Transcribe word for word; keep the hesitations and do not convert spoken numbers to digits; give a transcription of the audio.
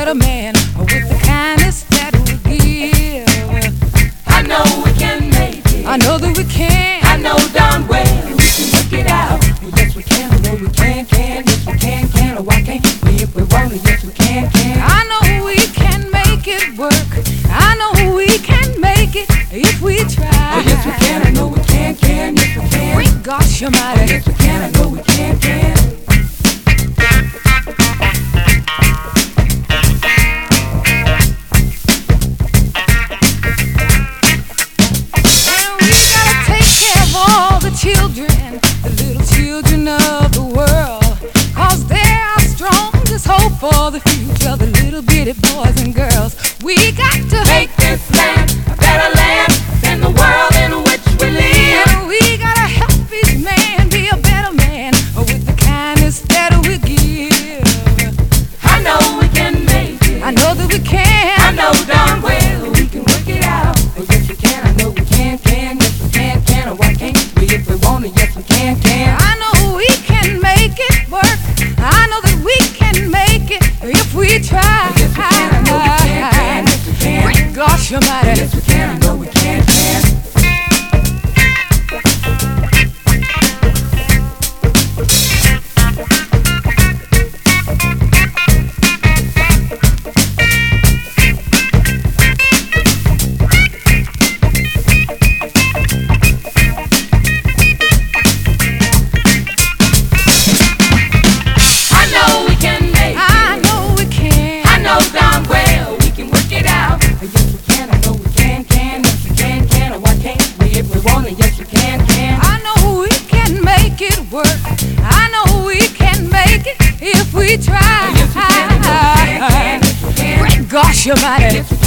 better man with the kindness that we give. I know we can make it. I know that we can. I know darn well we can work it out. Yes we can, I know we can, can. Yes we can, can. Oh, why can't we if we want it? Yes we can, can. I know we can make it work. I know we can make it if we try. Oh, yes we can, I know we can, can. Yes we can. Great gosh almighty. Oh, yes we can, I know we can, can. Children, the little children of the world, 'cause they're our strongest hope for the future, the little bitty boys and girls. We got to make this land a better land than the world in which we live. And we gotta help each man be a better man with the kindness that we give. I know we can make it. I know that we can. I know darn well we can work it out. Oh, yes we can, I know we can, can. Yes we can, can. Oh, why can't we if we want it? Yes we can, can. I know we can make it work. I know that we can make it if we try. Oh, yes we can, I know we can, can. Yes we can. Great gosh almighty. Yes we can, I know we can, can. If we try, yes, we can, yes, we can, can, yes, we can. Great gosh almighty. Yes,